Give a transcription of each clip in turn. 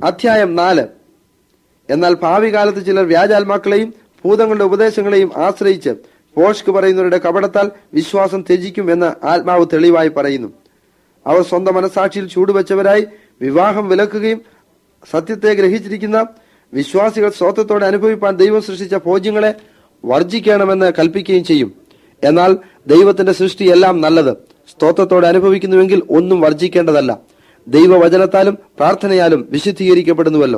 അധ്യായം 4. എന്നാൽ ഭാവി കാലത്ത് ചിലർ വ്യാജാത്മാക്കളെയും ഭൂതങ്ങളുടെ ഉപദേശങ്ങളെയും ആശ്രയിച്ച് പോഷ്ക് പറയുന്നവരുടെ കപടത്താൽ വിശ്വാസം ത്യജിക്കും എന്ന് ആത്മാവ് തെളിവായി പറയുന്നു. അവർ സ്വന്തം മനസാക്ഷിയിൽ ചൂടുവെച്ചവരായി വിവാഹം വിലക്കുകയും സത്യത്തെ ഗ്രഹിച്ചിരിക്കുന്ന വിശ്വാസികൾ സ്വത്വത്തോടെ അനുഭവിപ്പാൻ ദൈവം സൃഷ്ടിച്ച ഭോജ്യങ്ങളെ വർജിക്കണമെന്ന് കൽപ്പിക്കുകയും ചെയ്യും. എന്നാൽ ദൈവത്തിന്റെ സൃഷ്ടി എല്ലാം നല്ലത്. സ്തോത്രത്തോടെ അനുഭവിക്കുന്നുവെങ്കിൽ ഒന്നും വർജിക്കേണ്ടതല്ല. ദൈവവചനത്താലും പ്രാർത്ഥനയാലും വിശുദ്ധീകരിക്കപ്പെടുന്നുവല്ലോ.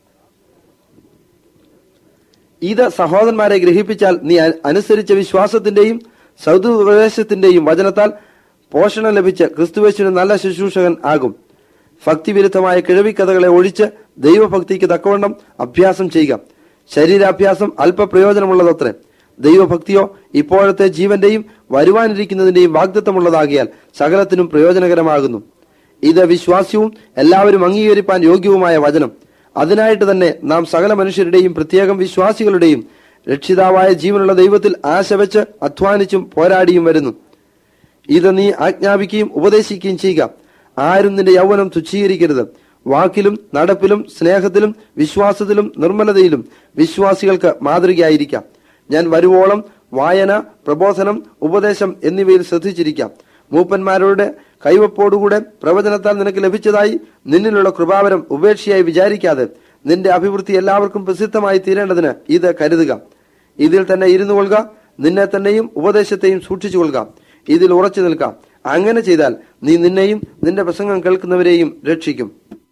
ഇത് സഹോദരന്മാരെ ഗ്രഹിപ്പിച്ചാൽ നീ അനുസരിച്ച വിശ്വാസത്തിന്റെയും സൗദുപദേശത്തിന്റെയും വചനത്താൽ പോഷണം ലഭിച്ച് ക്രിസ്തുവേശുവിന് നല്ല ശുശ്രൂഷകൻ ആകും. ഭക്തിവിരുദ്ധമായ കിഴവിക്കഥകളെ ഒഴിച്ച് ദൈവഭക്തിക്ക് തക്കവണ്ണം അഭ്യാസം ചെയ്യുക. ശരീരാഭ്യാസം അല്പപ്രയോജനമുള്ളതത്രേ. ദൈവഭക്തിയോ ഇപ്പോഴത്തെ ജീവന്റെയും വരുവാനിരിക്കുന്നതിന്റെയും വാഗ്ദത്തമുള്ളതാകിയാൽ സകലത്തിനും പ്രയോജനകരമാകുന്നു. ഇത് വിശ്വാസ്യവും എല്ലാവരും അംഗീകരിപ്പാൻ യോഗ്യവുമായ വചനം. അതിനായിട്ട് തന്നെ നാം സകല മനുഷ്യരുടെയും പ്രത്യേകം വിശ്വാസികളുടെയും രക്ഷിതാവായ ജീവനുള്ള ദൈവത്തിൽ ആശ വെച്ച് അധ്വാനിച്ചും പോരാടിയും വരുന്നു. ഇത് നീ ആജ്ഞാപിക്കുകയും ഉപദേശിക്കുകയും ചെയ്യുക. ആരും നിന്റെ യൗവനം തുച്ഛീകരിക്കരുത്. വാക്കിലും നടപ്പിലും സ്നേഹത്തിലും വിശ്വാസത്തിലും നിർമ്മലതയിലും വിശ്വാസികൾക്ക് മാതൃകയായിരിക്കാം. ഞാൻ വരുവോളം വായന, പ്രബോധനം, ഉപദേശം എന്നിവയിൽ ശ്രദ്ധിച്ചിരിക്കാം. മൂപ്പന്മാരുടെ കൈവപ്പോടുകൂടെ പ്രവചനത്താൽ നിനക്ക് ലഭിച്ചതായി നിന്നിലുള്ള കൃപാവരം ഉപേക്ഷയായി വിചാരിക്കാതെ നിന്റെ അഭിവൃദ്ധി എല്ലാവർക്കും പ്രസിദ്ധമായി തീരേണ്ടതിന് ഇത് കരുതുക. ഇതിൽ തന്നെ ഇരുന്നു കൊള്ളുക. നിന്നെ തന്നെയും ഉപദേശത്തെയും സൂക്ഷിച്ചു കൊള്ളുക. ഇതിൽ ഉറച്ചു നിൽക്കാം. അങ്ങനെ ചെയ്താൽ നീ നിന്നെയും നിന്റെ പ്രസംഗം കേൾക്കുന്നവരെയും രക്ഷിക്കും.